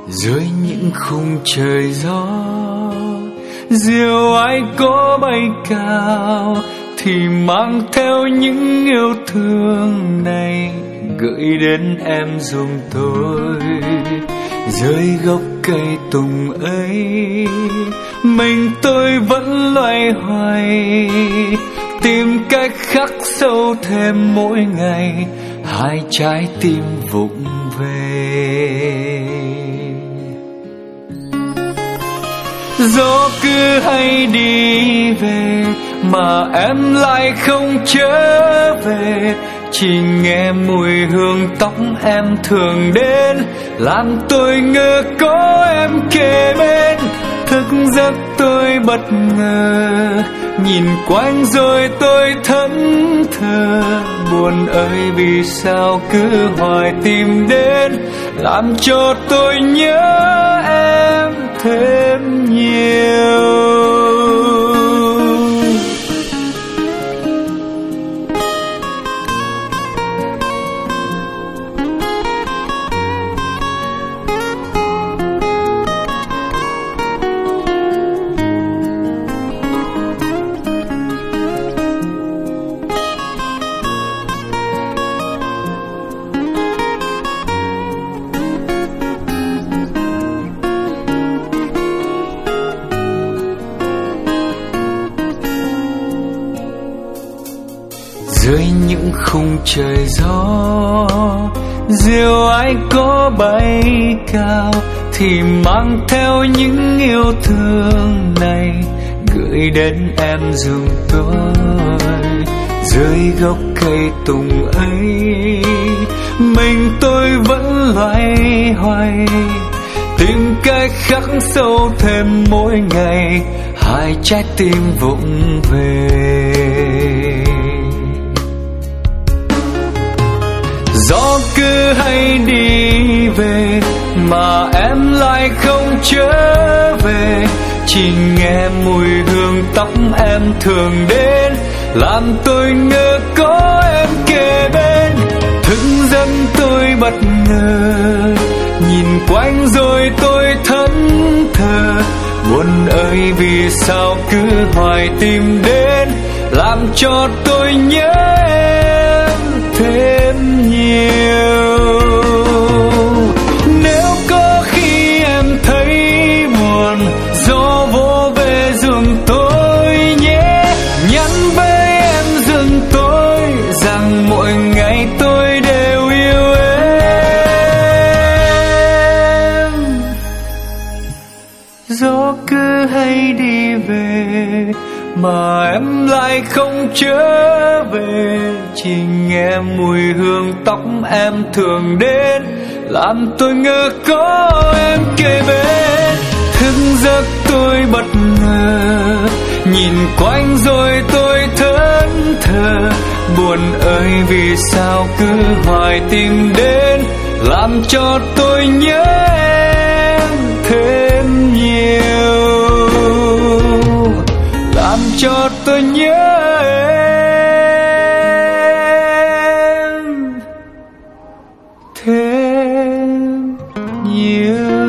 dưới những khung trời gió. Diều ai có bay cao thì mang theo những yêu thương này, gửi đến em giùm tôi. Dưới gốc cây tùng ấy, mình tôi vẫn loay hoay, tìm cách khắc sâu thêm mỗi ngày hai trái tim vụng về. Gió cứ hay đi về mà em lại không trở về, chỉ nghe mùi hương tóc em thường đến, làm tôi ngỡ có em kề bên. Thức giấc tôi bất ngờ, nhìn quanh rồi tôi thẫn thờ. Buồn ơi vì sao cứ hoài tìm đến, làm cho tôi nhớ em thêm nhiều. Dưới những khung trời gió, diều ai có bay cao thì mang theo những yêu thương này, gửi đến em giùm tôi. Dưới gốc cây tùng ấy, mình tôi vẫn loay hoay, tìm cách khắc sâu thêm mỗi ngày hai trái tim vụng về. Gió cứ hay đi về mà em lại không trở về, chỉ nghe mùi hương tóc em thường đến, làm tôi ngỡ có em kề bên. Thức giấc tôi bất ngờ, nhìn quanh rồi tôi thẫn thờ. Buồn ơi vì sao cứ hoài tìm đến, làm cho tôi nhớ em thêm nhiều. Nếu có khi em thấy buồn, gió vỗ về giùm tôi nhé. Nhắn với em giùm tôi rằng mỗi ngày tôi đều yêu em. Gió cứ hay đi về mà em lại không trở về, chỉ nghe mùi hương tóc em thường đến, làm tôi ngỡ có em kề bên. Thức giấc tôi bất ngờ, nhìn quanh rồi tôi thẫn thờ. Buồn ơi vì sao cứ hoài tìm đến, làm cho tôi nhớ em thêm nhiều, làm cho tôi nhớ em thêm nhiều.